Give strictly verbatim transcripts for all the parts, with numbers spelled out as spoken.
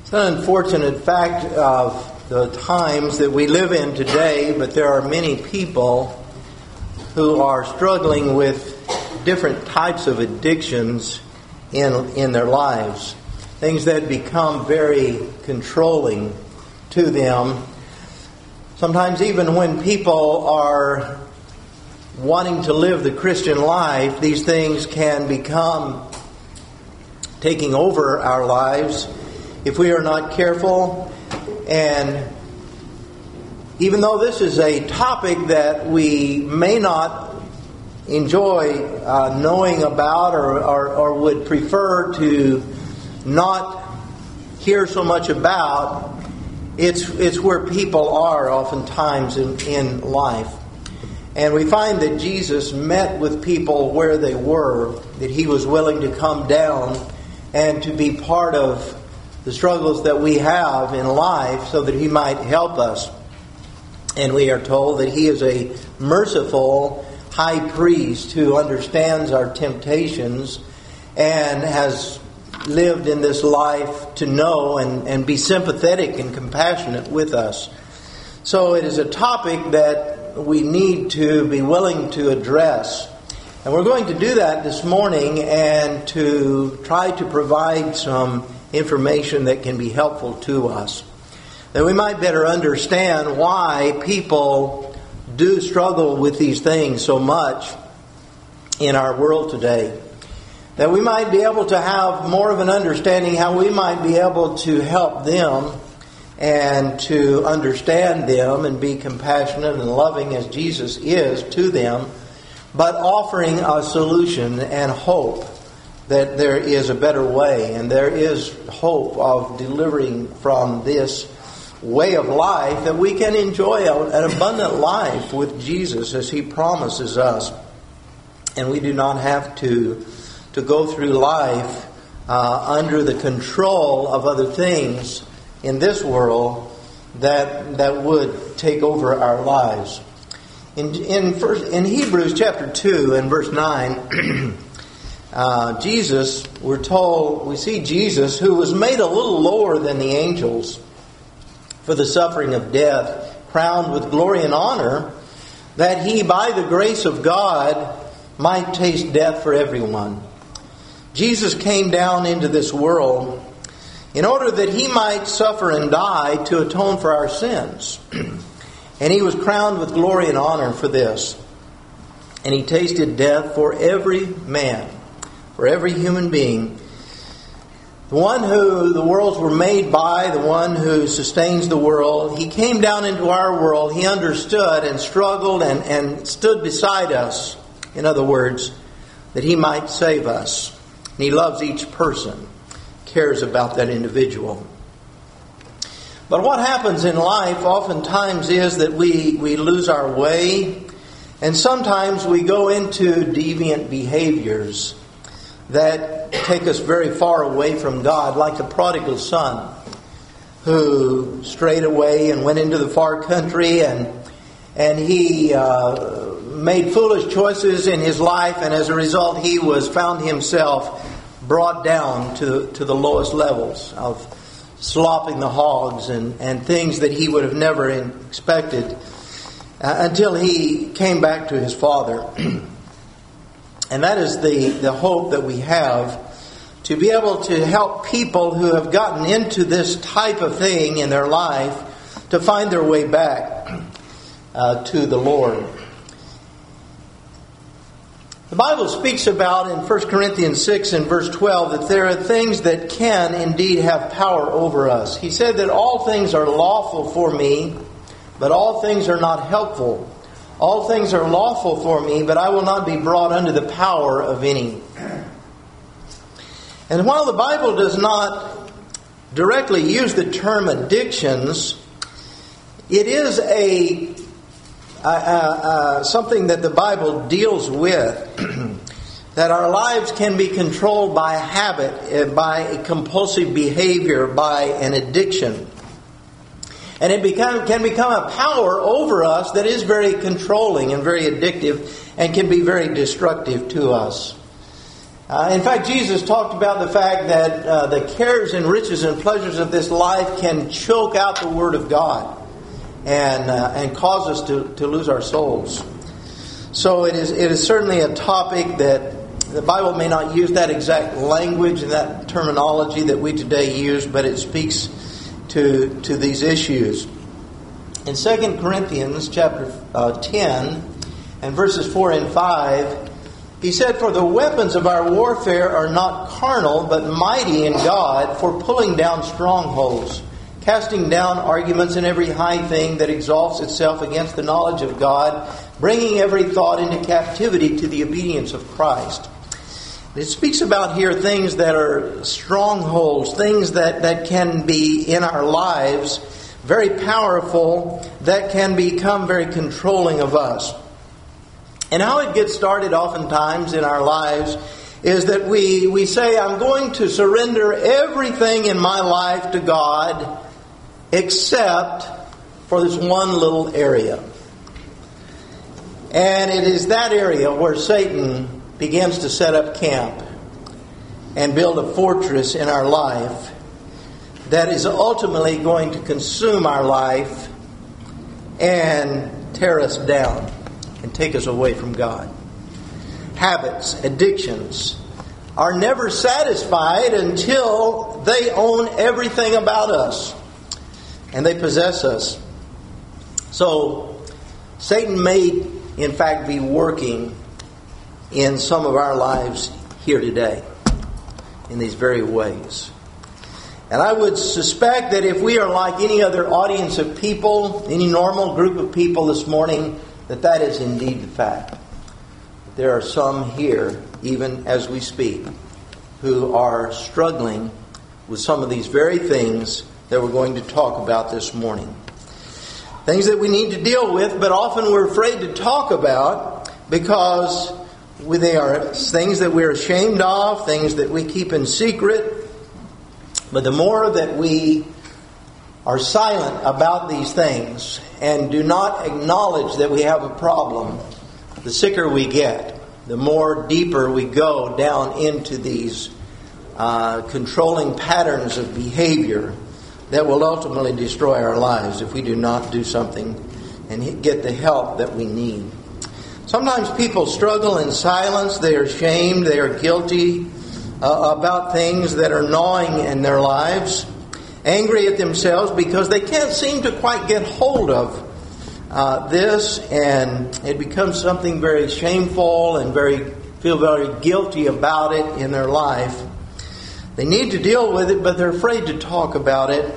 It's an unfortunate fact of the times that we live in today, but there are many people who are struggling with different types of addictions in in their lives. Things that become very controlling to them. Sometimes even when people are wanting to live the Christian life, these things can become taking over our lives if we are not careful. And even though this is a topic that we may not enjoy uh, knowing about or, or, or would prefer to not hear so much about, it's it's where people are oftentimes in, in life. And we find that Jesus met with people where they were, that He was willing to come down and to be part of the struggles that we have in life so that He might help us. And we are told that He is a merciful high priest who understands our temptations and has lived in this life to know and, and be sympathetic and compassionate with us. So it is a topic that we need to be willing to address. And we're going to do that this morning and to try to provide some information that can be helpful to us, that we might better understand why people do struggle with these things so much in our world today, that we might be able to have more of an understanding how we might be able to help them and to understand them and be compassionate and loving as Jesus is to them, but offering a solution and hope that there is a better way, and there is hope of delivering from this way of life, that we can enjoy an abundant life with Jesus as He promises us. And we do not have to, to go through life uh, under the control of other things in this world that that would take over our lives. In in, first, in Hebrews chapter two and verse nine, Uh, Jesus, we're told, we see Jesus, who was made a little lower than the angels for the suffering of death, crowned with glory and honor, that He, by the grace of God, might taste death for everyone. Jesus came down into this world in order that He might suffer and die to atone for our sins. And He was crowned with glory and honor for this. And He tasted death for every man. For every human being, the one who the worlds were made by, the one who sustains the world, He came down into our world. He understood and struggled and, and stood beside us, in other words, that He might save us. And He loves each person, cares about that individual. But what happens in life oftentimes is that we, we lose our way, and sometimes we go into deviant behaviors that take us very far away from God, like the prodigal son who strayed away and went into the far country, and and he uh, made foolish choices in his life, and as a result he was found himself brought down to, to the lowest levels of slopping the hogs and, and things that he would have never expected uh, until he came back to his father. And that is the, the hope that we have, to be able to help people who have gotten into this type of thing in their life to find their way back uh, to the Lord. The Bible speaks about in First Corinthians six and verse twelve that there are things that can indeed have power over us. He said that all things are lawful for me, but all things are not helpful. All things are lawful for me, but I will not be brought under the power of any. And while the Bible does not directly use the term addictions, it is a uh, uh, something that the Bible deals with, that our lives can be controlled by habit, by a compulsive behavior, by an addiction. And it become, can become a power over us that is very controlling and very addictive and can be very destructive to us. Uh, in fact, Jesus talked about the fact that uh, the cares and riches and pleasures of this life can choke out the Word of God and uh, and cause us to, to lose our souls. So it is it is certainly a topic that the Bible may not use that exact language and that terminology that we today use, but it speaks to to these issues. In Second Corinthians chapter uh, ten and verses four and five, he said, "For the weapons of our warfare are not carnal, but mighty in God for pulling down strongholds, casting down arguments and every high thing that exalts itself against the knowledge of God, bringing every thought into captivity to the obedience of Christ." It speaks about here things that are strongholds, things that, that can be in our lives very powerful, that can become very controlling of us. And how it gets started oftentimes in our lives is that we, we say, I'm going to surrender everything in my life to God except for this one little area. And it is that area where Satan begins to set up camp and build a fortress in our life that is ultimately going to consume our life and tear us down and take us away from God. Habits, addictions are never satisfied until they own everything about us and they possess us. So Satan may, in fact, be working in some of our lives here today in these very ways. And I would suspect that if we are like any other audience of people, any normal group of people this morning, that that is indeed the fact. There are some here, even as we speak, who are struggling with some of these very things that we're going to talk about this morning. Things that we need to deal with, but often we're afraid to talk about because they are things that we're ashamed of, things that we keep in secret. But the more that we are silent about these things and do not acknowledge that we have a problem, the sicker we get, the more deeper we go down into these uh, controlling patterns of behavior that will ultimately destroy our lives if we do not do something and get the help that we need. Sometimes people struggle in silence. They are ashamed. They are guilty uh, about things that are gnawing in their lives. Angry at themselves because they can't seem to quite get hold of uh, this. And it becomes something very shameful and very feel very guilty about it in their life. They need to deal with it, but they're afraid to talk about it.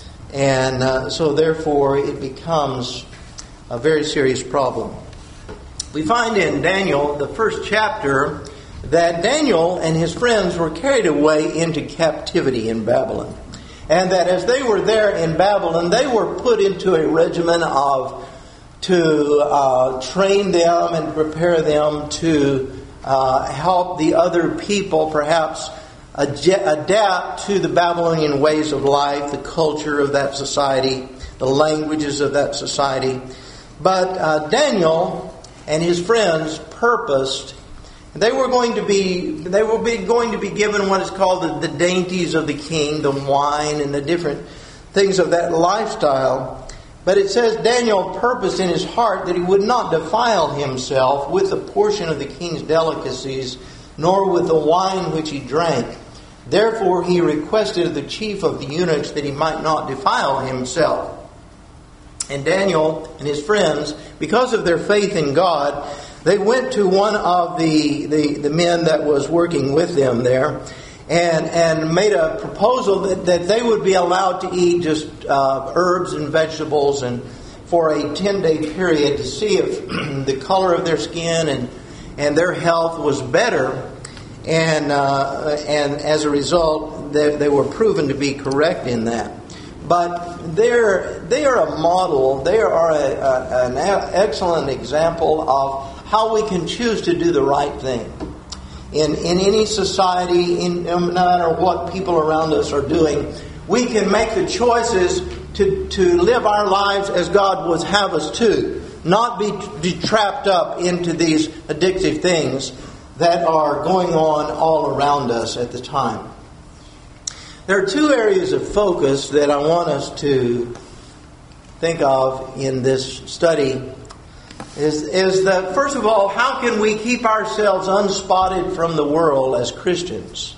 And uh, so therefore it becomes a very serious problem. We find in Daniel, the first chapter, that Daniel and his friends were carried away into captivity in Babylon. And that as they were there in Babylon, they were put into a regimen of to uh, train them and prepare them to uh, help the other people perhaps ad- adapt to the Babylonian ways of life, the culture of that society, the languages of that society. But uh, Daniel and his friends purposed, they were going to be they were be going to be given what is called the, the dainties of the king, the wine and the different things of that lifestyle. But it says Daniel purposed in his heart that he would not defile himself with a portion of the king's delicacies, nor with the wine which he drank. Therefore he requested of the chief of the eunuchs that he might not defile himself. And Daniel and his friends, because of their faith in God, they went to one of the, the, the men that was working with them there and, and made a proposal that, that they would be allowed to eat just uh, herbs and vegetables and for a ten-day period to see if the color of their skin and, and their health was better. And, uh, and as a result, they, they were proven to be correct in that. But they're, they are a model, they are a, a, an excellent example of how we can choose to do the right thing. In, in any society, in, no matter what people around us are doing, we can make the choices to, to live our lives as God would have us to. Not be, be trapped up into these addictive things that are going on all around us at the time. There are two areas of focus that I want us to think of in this study. Is, is that, first of all, how can we keep ourselves unspotted from the world as Christians?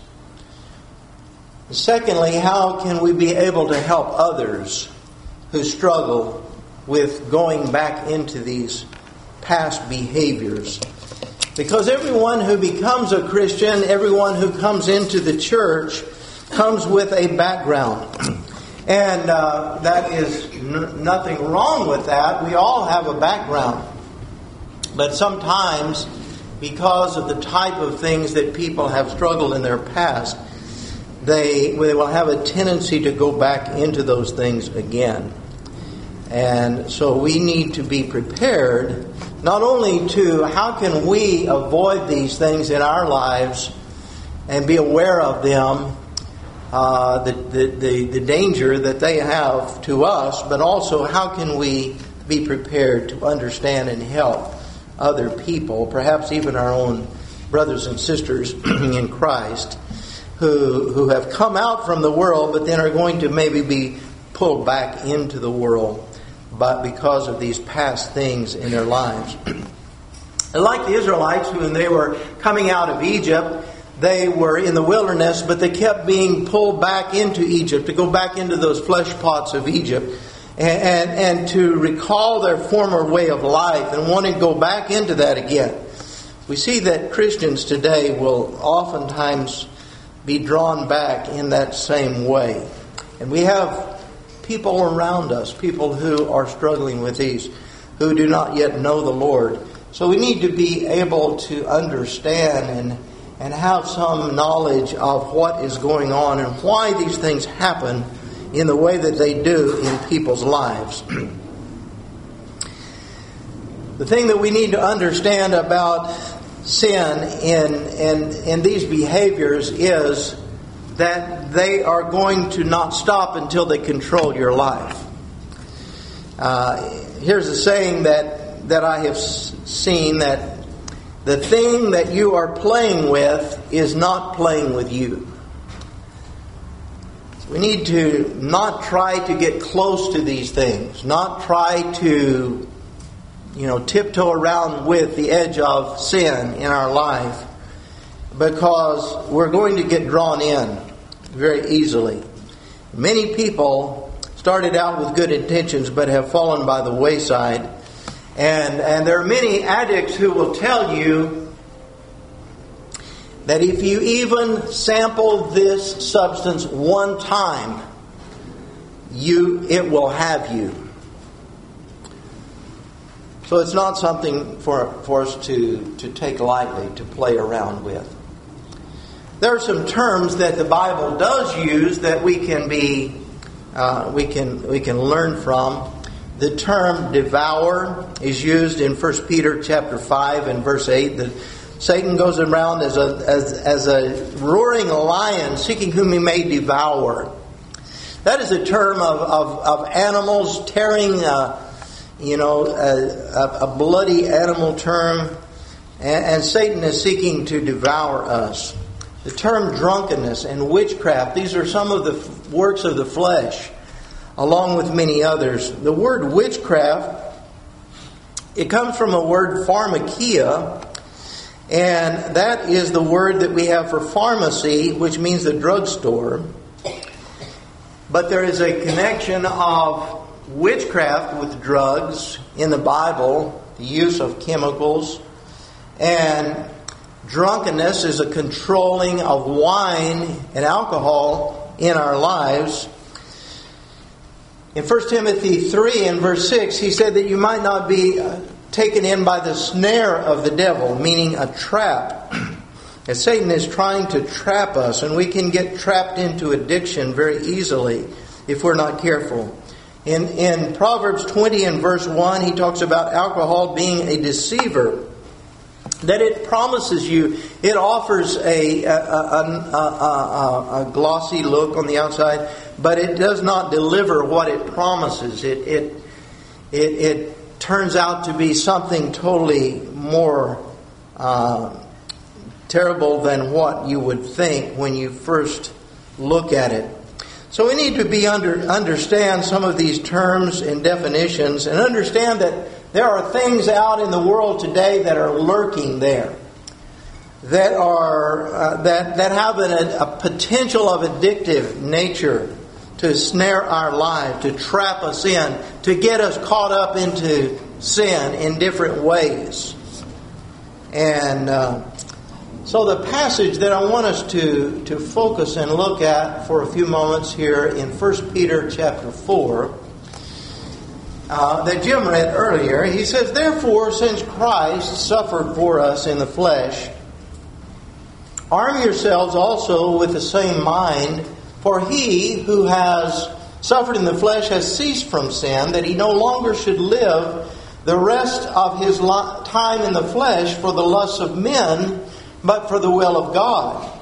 Secondly, how can we be able to help others who struggle with going back into these past behaviors? Because everyone who becomes a Christian, everyone who comes into the church, comes with a background. And uh, that is n- nothing wrong with that. We all have a background. But sometimes, because of the type of things that people have struggled in their past, they, they will have a tendency to go back into those things again. And so we need to be prepared, not only to how can we avoid these things in our lives and be aware of them, uh, the, the, the, the danger that they have to us, but also how can we be prepared to understand and help other people, perhaps even our own brothers and sisters in Christ, who who have come out from the world, but then are going to maybe be pulled back into the world, but because of these past things in their lives. And like the Israelites, when they were coming out of Egypt, they were in the wilderness, but they kept being pulled back into Egypt, to go back into those flesh pots of Egypt, and, and, and to recall their former way of life and want to go back into that again. We see that Christians today will oftentimes be drawn back in that same way. And we have people around us, people who are struggling with these, who do not yet know the Lord. So we need to be able to understand and, and have some knowledge of what is going on and why these things happen in the way that they do in people's lives. The thing that we need to understand about sin in, in, in these behaviors is that they are going to not stop until they control your life. Uh, here's a saying that, that I have seen, that the thing that you are playing with is not playing with you. We need to not try to get close to these things, not try to you know, tiptoe around with the edge of sin in our life, because we're going to get drawn in very easily. Many people started out with good intentions but have fallen by the wayside. And, and there are many addicts who will tell you that if you even sample this substance one time, you it will have you. So it's not something for, for us to, to take lightly, to play around with. There are some terms that the Bible does use that we can be uh, we can we can learn from. The term devour is used in First Peter chapter five and verse eight. That Satan goes around as a as as a roaring lion, seeking whom he may devour. That is a term of of, of animals tearing. Uh, You know, a, a bloody animal term, and, and Satan is seeking to devour us. The term drunkenness and witchcraft, these are some of the f- works of the flesh, along with many others. The word witchcraft, it comes from a word pharmakia, and that is the word that we have for pharmacy, which means the drugstore. But there is a connection of witchcraft with drugs in the Bible, the use of chemicals, and drunkenness is a controlling of wine and alcohol in our lives. In First Timothy three and verse six, he said that you might not be taken in by the snare of the devil, meaning a trap. And Satan is trying to trap us, and we can get trapped into addiction very easily if we're not careful. In, in Proverbs twenty and verse one, he talks about alcohol being a deceiver. That it promises you, it offers a, a, a, a, a, a glossy look on the outside, but it does not deliver what it promises. It, it, it, it turns out to be something totally more uh, terrible than what you would think when you first look at it. So we need to be under understand some of these terms and definitions, and understand that there are things out in the world today that are lurking there, that are uh, that that have an, a potential of addictive nature to snare our life, to trap us in, to get us caught up into sin in different ways. And uh, so the passage that I want us to, to focus and look at for a few moments here in First Peter chapter four, uh, that Jim read earlier, he says, "Therefore, since Christ suffered for us in the flesh, arm yourselves also with the same mind, for he who has suffered in the flesh has ceased from sin, that he no longer should live the rest of his time in the flesh for the lusts of men, but for the will of God."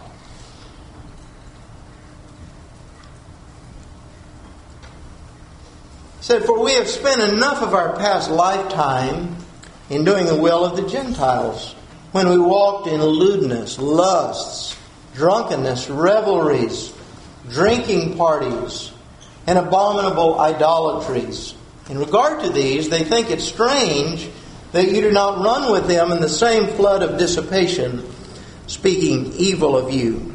He said, "For we have spent enough of our past lifetime in doing the will of the Gentiles, when we walked in lewdness, lusts, drunkenness, revelries, drinking parties, and abominable idolatries. In regard to these, they think it strange that you do not run with them in the same flood of dissipation, speaking evil of you."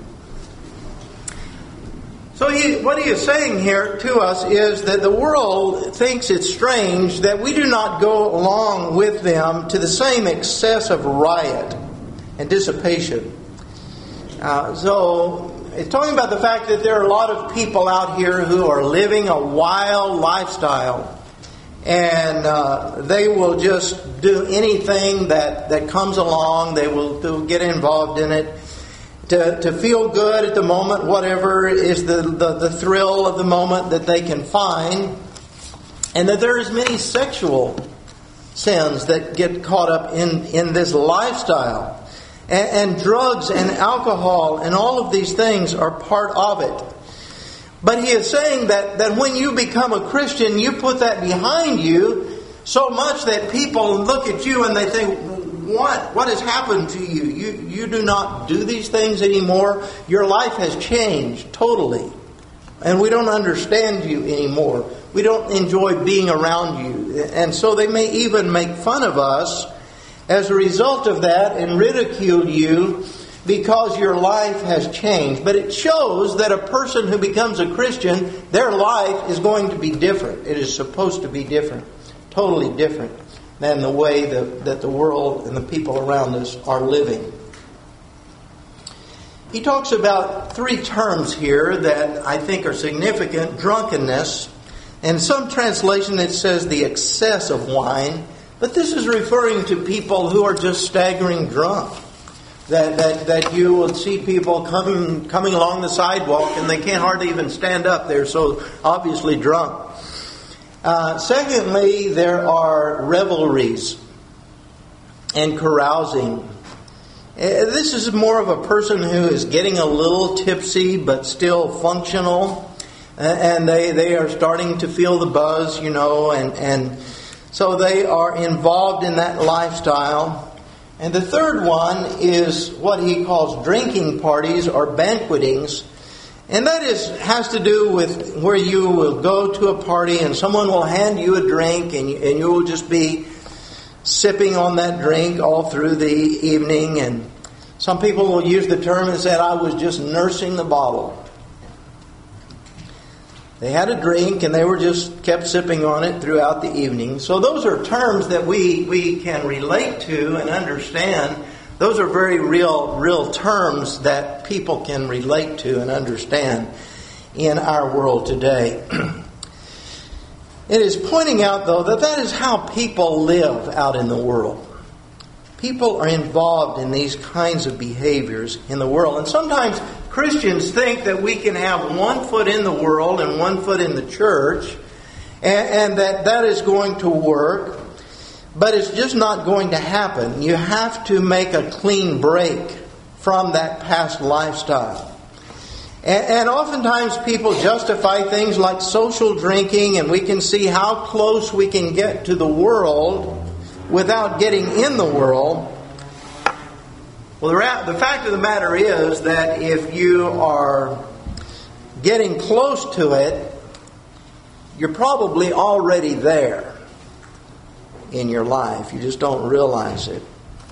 So he, what he is saying here to us is that the world thinks it's strange that we do not go along with them to the same excess of riot and dissipation. Uh, so it's talking about the fact that there are a lot of people out here who are living a wild lifestyle. And uh, they will just do anything that, that comes along. They will they'll get involved in it to, to feel good at the moment, whatever is the, the, the thrill of the moment that they can find. And that there is many sexual sins that get caught up in, in this lifestyle. And, and drugs and alcohol and all of these things are part of it. But he is saying that, that when you become a Christian, you put that behind you so much that people look at you and they think, what? What has happened to you? You, you do not do these things anymore. Your life has changed totally. And we don't understand you anymore. We don't enjoy being around you. And so they may even make fun of us as a result of that and ridicule you because your life has changed. But it shows that a person who becomes a Christian, their life is going to be different. It is supposed to be different. Totally different than the way that, that the world and the people around us are living. He talks about three terms here that I think are significant. Drunkenness. And some translation it says the excess of wine. But this is referring to people who are just staggering drunk. That, that that you will see people coming coming along the sidewalk and they can't hardly even stand up. They're so obviously drunk. Uh, secondly, there are revelries and carousing. Uh, this is more of a person who is getting a little tipsy but still functional. Uh, and they, they are starting to feel the buzz, you know, and, and so they are involved in that lifestyle. And the third one is what he calls drinking parties or banquetings. And that is has to do with where you will go to a party and someone will hand you a drink and you, and you will just be sipping on that drink all through the evening. And some people will use the term and say, I was just nursing the bottle. They had a drink and they were just kept sipping on it throughout the evening. So those are terms that we, we can relate to and understand. Those are very real, real terms that people can relate to and understand in our world today. It is pointing out, though, that that is how people live out in the world. People are involved in these kinds of behaviors in the world. And sometimes Christians think that we can have one foot in the world and one foot in the church, and, and that that is going to work. But it's just not going to happen. You have to make a clean break from that past lifestyle. And, and oftentimes people justify things like social drinking, and we can see how close we can get to the world without getting in the world. Well, the, ra- the fact of the matter is that if you are getting close to it, you're probably already there in your life. You just don't realize it.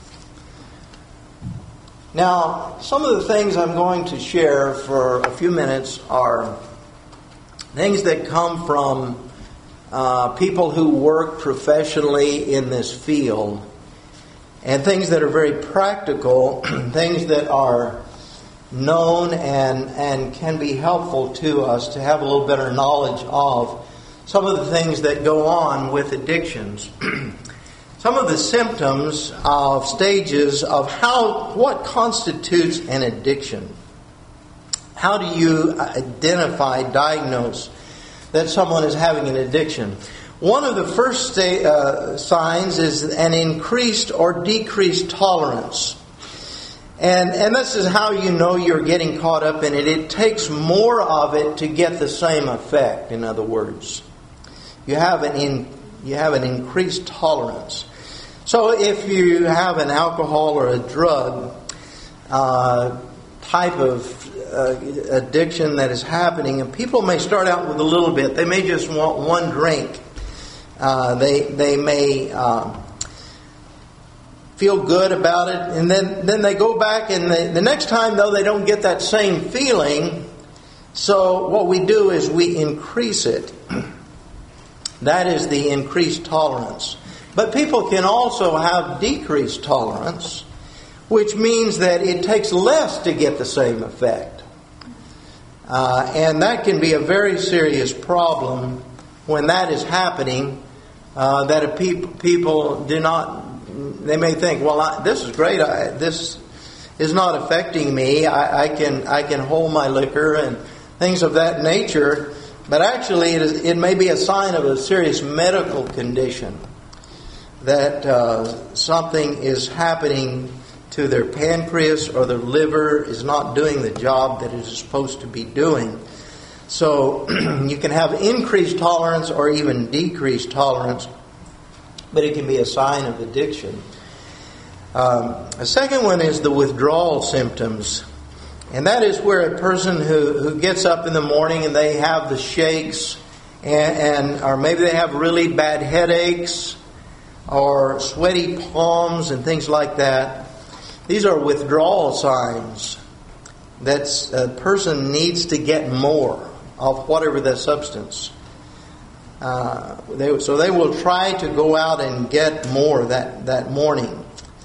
Now, some of the things I'm going to share for a few minutes are things that come from uh, people who work professionally in this field, and things that are very practical, things that are known and, and can be helpful to us to have a little better knowledge of some of the things that go on with addictions. Some of the symptoms of stages of how what constitutes an addiction. How do you identify, diagnose that someone is having an addiction? One of the first sta- uh, signs is an increased or decreased tolerance. And, and this is how you know you're getting caught up in it. It takes more of it to get the same effect, in other words. You have an, in, you have an increased tolerance. So if you have an alcohol or a drug uh, type of uh, addiction that is happening, and people may start out with a little bit. They may just want one drink. Uh, they they may uh, feel good about it, and then, then they go back, and they, the next time, though, they don't get that same feeling. So what we do is we increase it. That is the increased tolerance. But people can also have decreased tolerance, which means that it takes less to get the same effect. Uh, and that can be a very serious problem when that is happening, uh, that a peop- people do not, they may think, well, I, this is great, I, this is not affecting me, I, I can I can hold my liquor and things of that nature, but actually it, is, it may be a sign of a serious medical condition, that uh, something is happening to their pancreas or their liver is not doing the job that it is supposed to be doing. So you can have increased tolerance or even decreased tolerance, but it can be a sign of addiction. Um, a second one is the withdrawal symptoms. And that is where a person who, who gets up in the morning and they have the shakes, and, and or maybe they have really bad headaches, or sweaty palms and things like that. These are withdrawal signs that a person needs to get more of whatever the substance. Uh, they, so they will try to go out and get more that, that morning.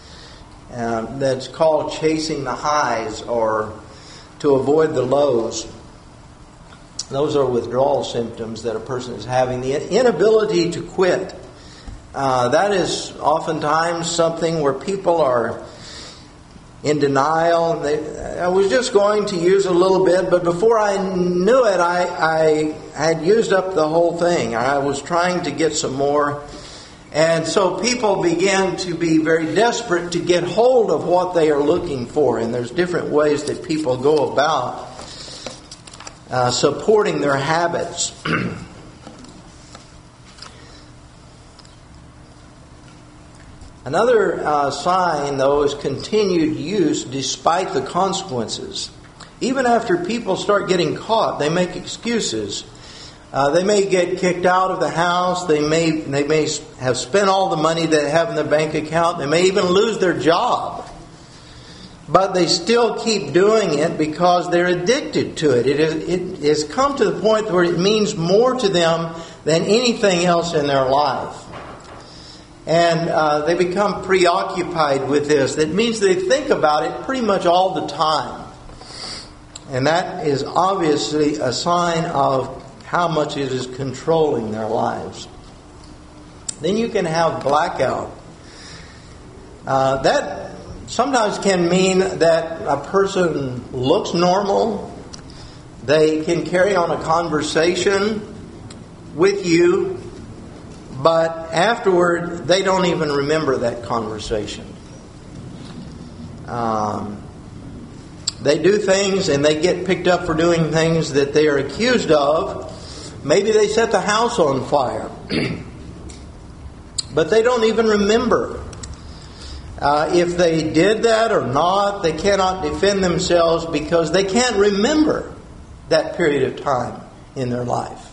Uh, that's called chasing the highs or to avoid the lows. Those are withdrawal symptoms that a person is having. The inability to quit. Uh, that is oftentimes something where people are in denial. They, I was just going to use a little bit, but before I knew it, I, I had used up the whole thing. I was trying to get some more. And so people began to be very desperate to get hold of what they are looking for. And there's different ways that people go about uh, supporting their habits. Another uh, sign, though, is continued use despite the consequences. Even after people start getting caught, they make excuses. Uh, they may get kicked out of the house. They may they may have spent all the money they have in their bank account. They may even lose their job. But they still keep doing it because they're addicted to it. It, is, it has come to the point where it means more to them than anything else in their life. And uh, they become preoccupied with this. That means they think about it pretty much all the time. And that is obviously a sign of how much it is controlling their lives. Then you can have blackout. Uh, that sometimes can mean that a person looks normal. They can carry on a conversation with you, but afterward, they don't even remember that conversation. Um, they do things and they get picked up for doing things that they are accused of. Maybe they set the house on fire. But they don't even remember Uh, if they did that or not, they cannot defend themselves because they can't remember that period of time in their life.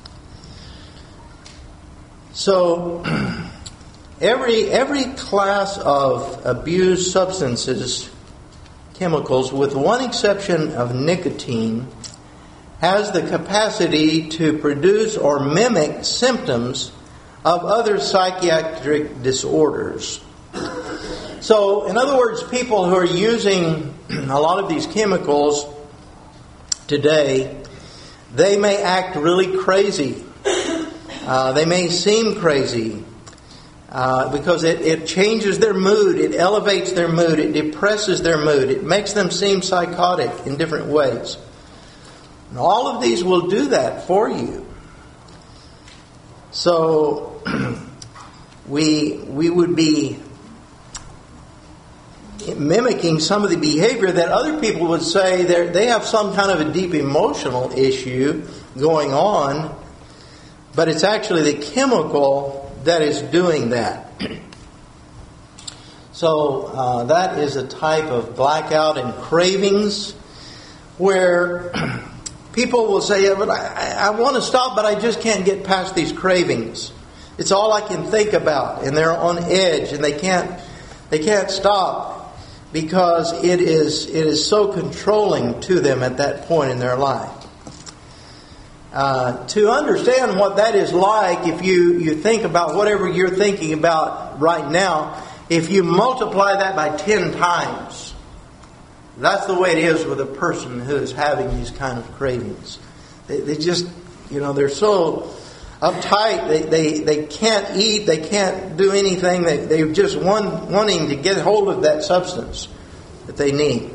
So, every every class of abused substances, chemicals, with one exception of nicotine, has the capacity to produce or mimic symptoms of other psychiatric disorders. So, in other words, people who are using a lot of these chemicals today, they may act really crazy. Uh, they may seem crazy uh, because it, it changes their mood, it elevates their mood, it depresses their mood, it makes them seem psychotic in different ways. And all of these will do that for you. So we we would be mimicking some of the behavior that other people would say they have some kind of a deep emotional issue going on, but it's actually the chemical that is doing that. So uh, that is a type of blackout and cravings where people will say, yeah, but I, I want to stop, but I just can't get past these cravings. It's all I can think about, and they're on edge, and they can't they can't stop because it is it is so controlling to them at that point in their life. Uh, to understand what that is like, if you, you think about whatever you're thinking about right now, if you multiply that by ten times, that's the way it is with a person who is having these kind of cravings. They, they just, you know, they're so uptight. They, they, they can't eat. They can't do anything. They, they're just want, wanting to get hold of that substance that they need.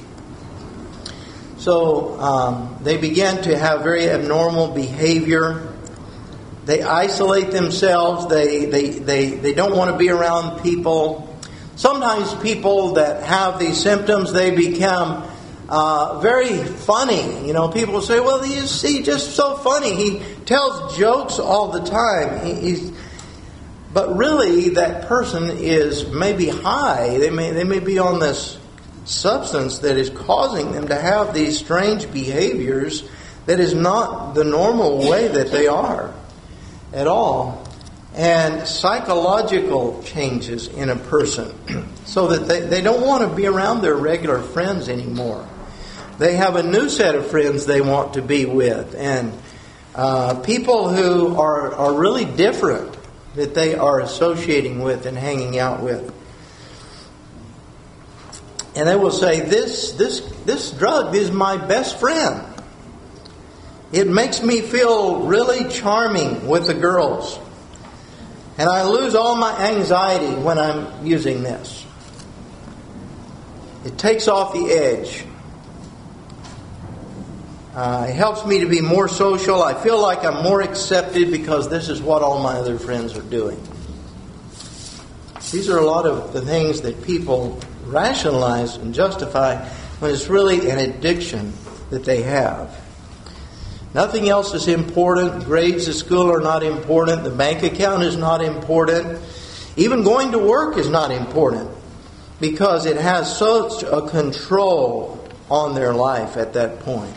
So um, they begin to have very abnormal behavior. They isolate themselves. They, they, they, they don't want to be around people. Sometimes people that have these symptoms, they become uh, very funny. You know, people say, well, he's, he's just so funny. He tells jokes all the time. He, he's, but really, that person is maybe high. They may, they may be on this substance that is causing them to have these strange behaviors that is not the normal way that they are at all. And psychological changes in a person so that they, they don't want to be around their regular friends anymore. They have a new set of friends they want to be with, and uh, people who are, are really different that they are associating with and hanging out with. And they will say, this this this drug is my best friend. It makes me feel really charming with the girls. And I lose all my anxiety when I'm using this. It takes off the edge. Uh, it helps me to be more social. I feel like I'm more accepted because this is what all my other friends are doing. These are a lot of the things that people rationalize and justify when it's really an addiction that they have. Nothing else is important. Grades at school are not important. The bank account is not important. Even going to work is not important because it has such a control on their life at that point.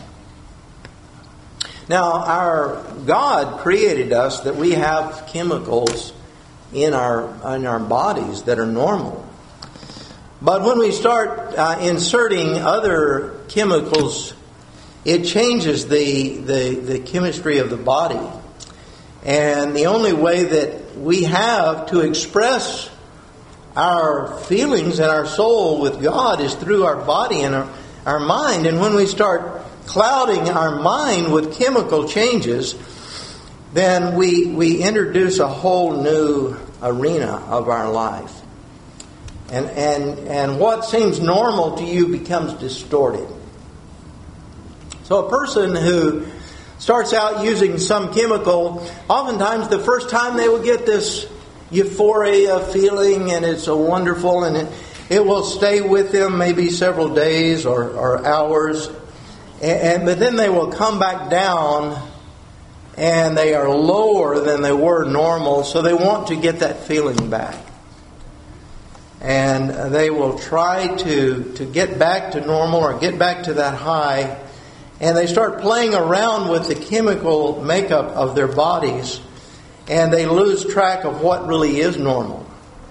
Now, our God created us that we have chemicals in our in our bodies that are normal. But when we start uh, inserting other chemicals, it changes the, the, the chemistry of the body. And the only way that we have to express our feelings and our soul with God is through our body and our, our mind. And when we start clouding our mind with chemical changes, then we, we introduce a whole new arena of our life. And, and, and what seems normal to you becomes distorted. So a person who starts out using some chemical, oftentimes the first time they will get this euphoria feeling and it's so wonderful, and it, it will stay with them maybe several days or, or hours. And, and but then they will come back down and they are lower than they were normal, so they want to get that feeling back. and they will try to, to get back to normal or get back to that high, and they start playing around with the chemical makeup of their bodies, and they lose track of what really is normal.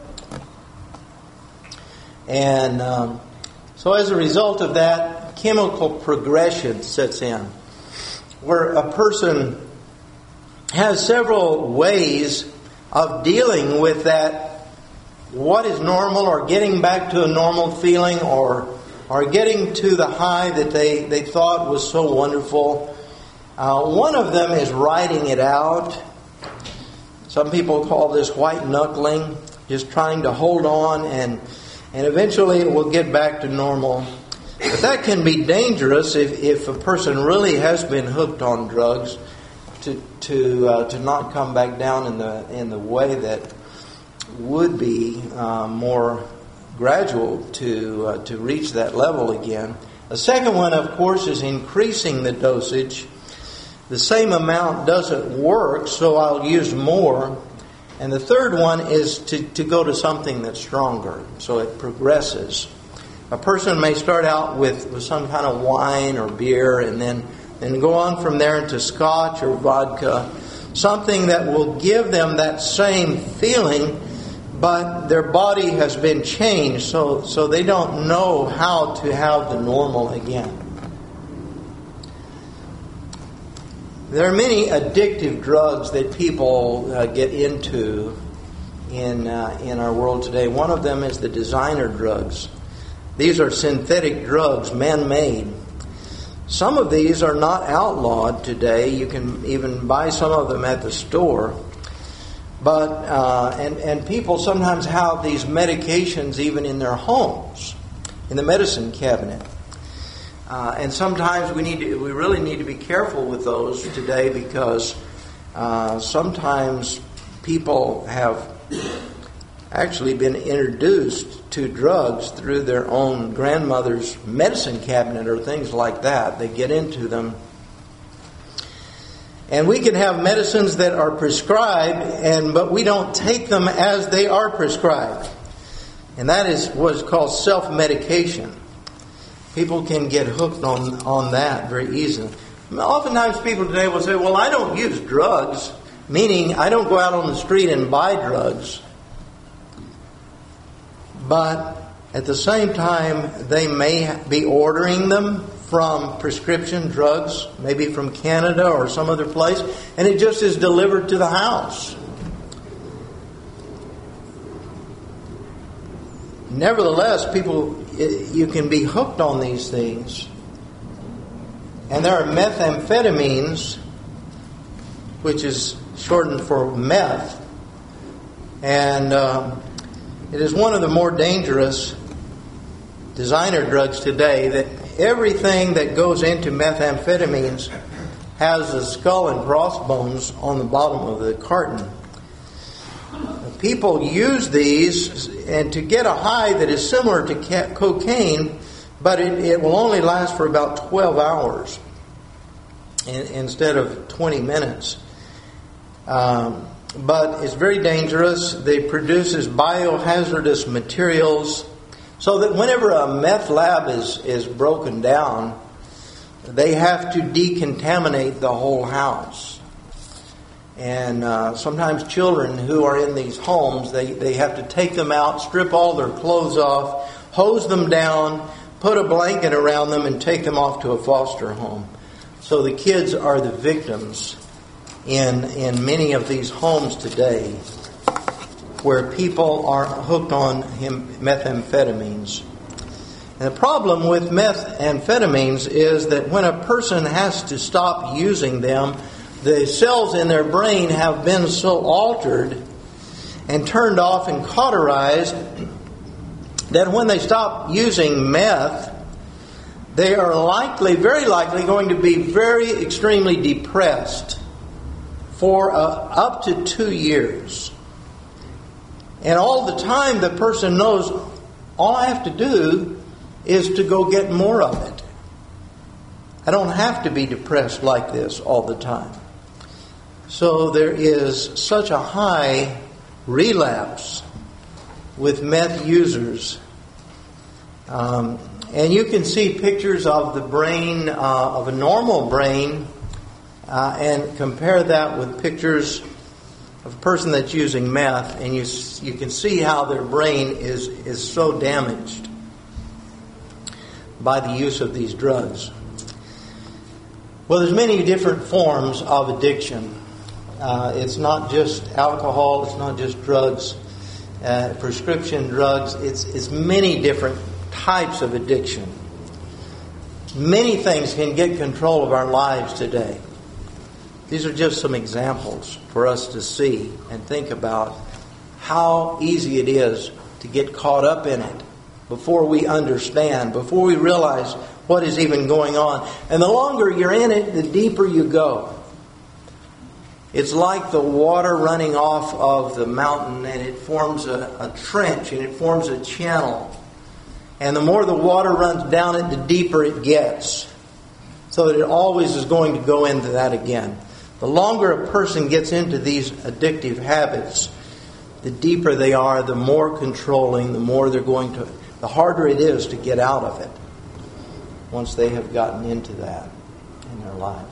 And um, so as a result of that, chemical progression sets in, where a person has several ways of dealing with that, what is normal, or getting back to a normal feeling, or or getting to the high that they, they thought was so wonderful. Uh, one of them is riding it out. Some people call this white knuckling, just trying to hold on, and and eventually it will get back to normal. But that can be dangerous if, if a person really has been hooked on drugs, to to uh, to not come back down in the in the way that would be uh, more gradual to uh, to reach that level again. The second one, of course, is increasing the dosage. The same amount doesn't work, so I'll use more. And the third one is to, to go to something that's stronger, so it progresses. A person may start out with, with some kind of wine or beer, and then, then go on from there into scotch or vodka, something that will give them that same feeling, but their body has been changed, so, so they don't know how to have the normal again. There are many addictive drugs that people uh, get into in uh, in our world today. One of them is the designer drugs. These are synthetic drugs, man-made. Some of these are not outlawed today. You can even buy some of them at the store. But uh, and and people sometimes have these medications even in their homes, in the medicine cabinet. Uh, and sometimes we need to, we really need to be careful with those today, because uh, sometimes people have actually been introduced to drugs through their own grandmother's medicine cabinet or things like that. They get into them. And we can have medicines that are prescribed, and but we don't take them as they are prescribed. And that is what's called self-medication. People can get hooked on, on that very easily. Oftentimes people today will say, well, I don't use drugs, meaning I don't go out on the street and buy drugs. But at the same time, they may be ordering them from prescription drugs, maybe from Canada or some other place, and it just is delivered to the house. Nevertheless, people, you can be hooked on these things. And there are methamphetamines, which is shortened for meth. And um, it is one of the more dangerous designer drugs today, that everything that goes into methamphetamines has a skull and crossbones on the bottom of the carton. People use these and to get a high that is similar to ca- cocaine, but it, it will only last for about twelve hours in, instead of twenty minutes. Um, but it's very dangerous. It produces biohazardous materials, so that whenever a meth lab is, is broken down, they have to decontaminate the whole house. And uh, sometimes children who are in these homes, they, they have to take them out, strip all their clothes off, hose them down, put a blanket around them, and take them off to a foster home. So the kids are the victims in, in many of these homes today, where people are hooked on him, methamphetamines. And the problem with methamphetamines is that when a person has to stop using them, the cells in their brain have been so altered and turned off and cauterized that when they stop using meth, they are likely, very likely, going to be very extremely depressed for uh, up to two years. And all the time the person knows, all I have to do is to go get more of it. I don't have to be depressed like this all the time. So there is such a high relapse with meth users. Um, and you can see pictures of the brain, uh, of a normal brain, uh, and compare that with pictures of a person that's using meth, and you you can see how their brain is, is so damaged by the use of these drugs. Well, there's many different forms of addiction. Uh, it's not just alcohol, it's not just drugs, uh, prescription drugs, it's, it's many different types of addiction. Many things can get control of our lives today. These are just some examples for us to see and think about how easy it is to get caught up in it before we understand, before we realize what is even going on. And the longer you're in it, the deeper you go. It's like the water running off of the mountain, and it forms a, a trench and it forms a channel. And the more the water runs down it, the deeper it gets. So that it always is going to go into that again. The longer a person gets into these addictive habits, the deeper they are, the more controlling, the more they're going to, the harder it is to get out of it once they have gotten into that in their life.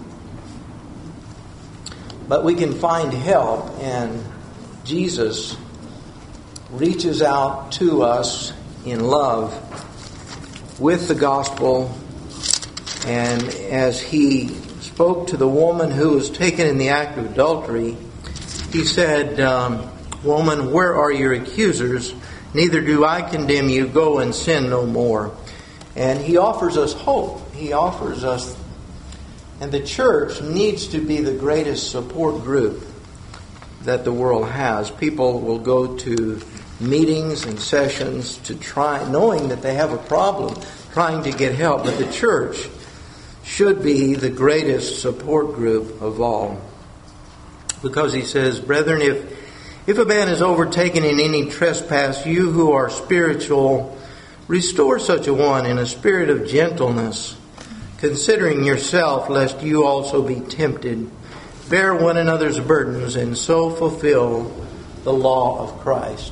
But we can find help, and Jesus reaches out to us in love with the gospel, and as he spoke to the woman who was taken in the act of adultery, he said, um, "Woman, where are your accusers? Neither do I condemn you. Go and sin no more." And he offers us hope. He offers us, and the church needs to be the greatest support group that the world has. People will go to meetings and sessions to try, knowing that they have a problem, trying to get help, but the church should be the greatest support group of all. Because he says, "Brethren, if if a man is overtaken in any trespass, you who are spiritual, restore such a one in a spirit of gentleness, considering yourself, lest you also be tempted. Bear one another's burdens, and so fulfill the law of Christ."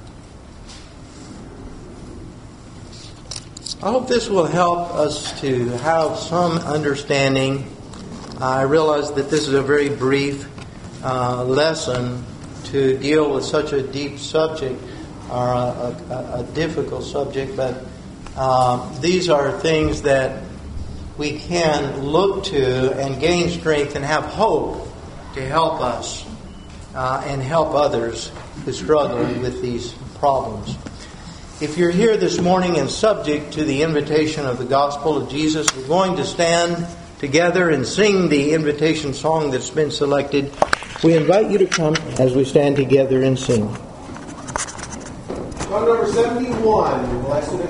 I hope this will help us to have some understanding. I realize that this is a very brief uh, lesson to deal with such a deep subject, or a, a, a difficult subject, but uh, these are things that we can look to and gain strength and have hope to help us uh, and help others who struggle with these problems. If you're here this morning and subject to the invitation of the gospel of Jesus, we're going to stand together and sing the invitation song that's been selected. We invite you to come as we stand together and sing. Song number seventy-one, Blessed